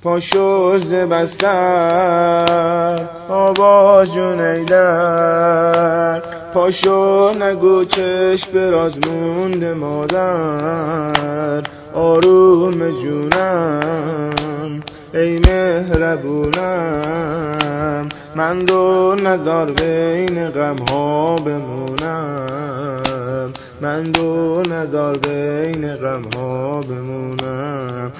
پاشو ز بستر آوا جون ایدر پاشو نگو چشم براز مونده مادر آروم جونم ای مهربونم من رو ندار بین غم ها بمونم من رو ندار بین غم ها بمونم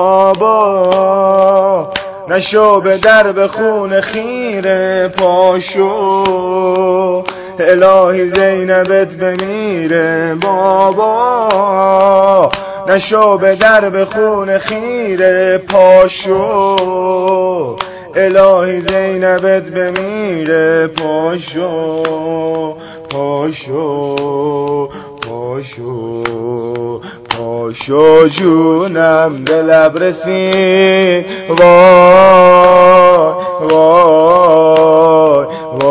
بابا نشو به درب خون خیره پاشو الهی زینبت بمیره بابا نشو به درب خون خیره پاشو الهی زینبت بمیره پاشو پاشو پاشو پاشو جونم به لب رسید وای وای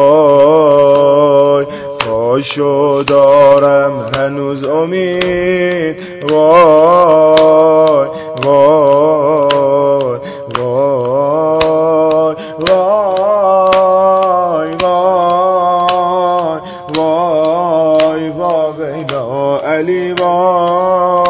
وای پاشو دارم هنوز امید وای وای وای وای وای وای وای وای علی وای